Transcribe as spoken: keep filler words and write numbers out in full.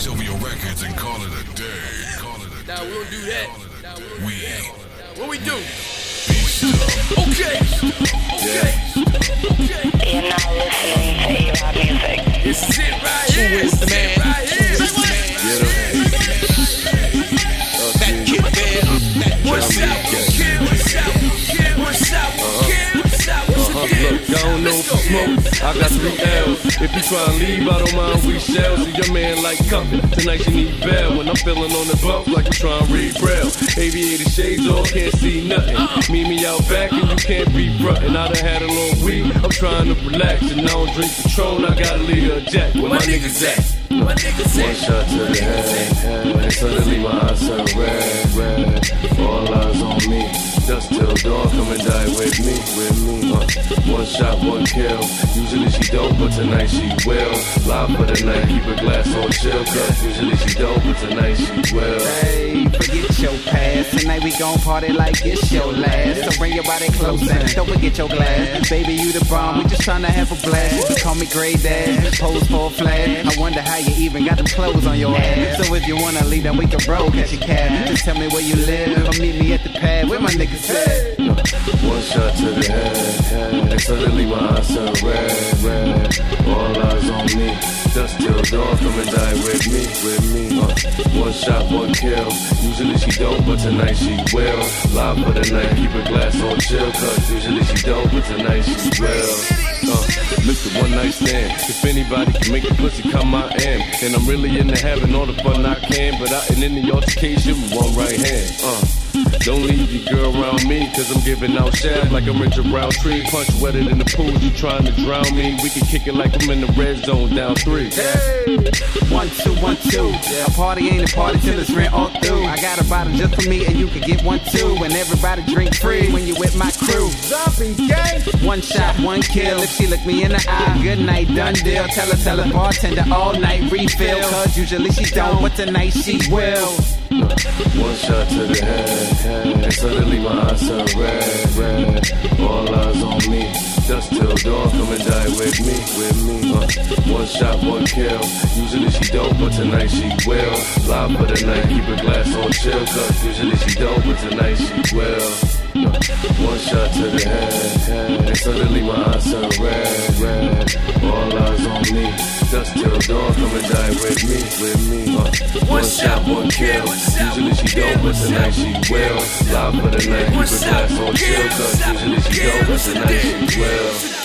Change over your records and call it a day. Call it a Nah, day. we don't do that. Nah, we don't We do that. What we do? beast up. Okay. Okay. Okay. You're now listening to A-Rod Music. This is it right here. This is it right here. That kid there, that What's up, kid? What's up, kid? What's up, kid? What's up, Uh-huh. kid? Look, I don't know if you smoke, I got three L's. If you try and leave, I don't mind we shell. See your man like company, tonight you need bail. When I'm feeling on the bump like we trying to read braille. Aviator shades on, can't see nothing. Meet me out back and you can't be frontin'. I done had a long week, I'm trying to relax. And I don't drink Patron, I got a liter of Jack. Where my niggas at? My niggas One at. shot to the head, head, and suddenly my eyes turn red, red. All eyes on me, dust till dawn, come and die with me, with me. Uh, one shot, one kill. Usually she don't, but tonight she will. Live for the night, keep a glass on chill. Cause usually she don't, but tonight she will. Hey, forget your past. Tonight we gon' party like it's your last. So bring your body closer, don't forget your glass. Baby, you the bomb, we just tryna have a blast. You call me Gray Dad, pose for a flash. I wonder how you even got them clothes on your ass. So if you wanna leave, then we can roll, catch a cab. Just tell me where you live, or meet me at the pad. Where my niggas at? One shot to the head, head, and suddenly my eyes turn red, red. All eyes on me, dust till dawn, come and die with me, with me. Uh, one shot, one kill. Usually she don't, but tonight she will. Live for the night, keep a glass on chill. Cause usually she don't, but tonight she will. Uh, Mister One Night Stand. If anybody can make the pussy come, I am. And I'm really into having all the fun I can. But I ain't in the altercation with one right hand. Uh. Don't leave your girl around me, cause I'm giving out shaft like I'm Richard Roundtree. Punch wetter than the pool, you trying to drown me. We can kick it like I'm in the red zone, down three. Hey, one, two, one, two. A party ain't a party till it's rent all through. I got a bottle just for me and you can get one too. And everybody drink free when you with my crew. One shot, one kill. If she look me in the eye, good night, done deal. Tell her, tell her bartender all night refill. Cause usually she don't, but tonight she will. One shot to the head, head, and suddenly my eyes turn red, red. All eyes on me, dust till dawn, come and die with me, with me. Uh, one shot, one kill. Usually she don't, but tonight she will. Live for the night, keep a glass on chill. Cause usually she don't, but tonight she will. Uh, one shot to the head, head, and suddenly my eyes turn red, red. All eyes on me, dust till dawn, come and die with me, with me. Uh, one shot, one kill. Usually she don't, but tonight she will. Live for the night, keep a glass on chill. Cause usually she don't, but tonight she will.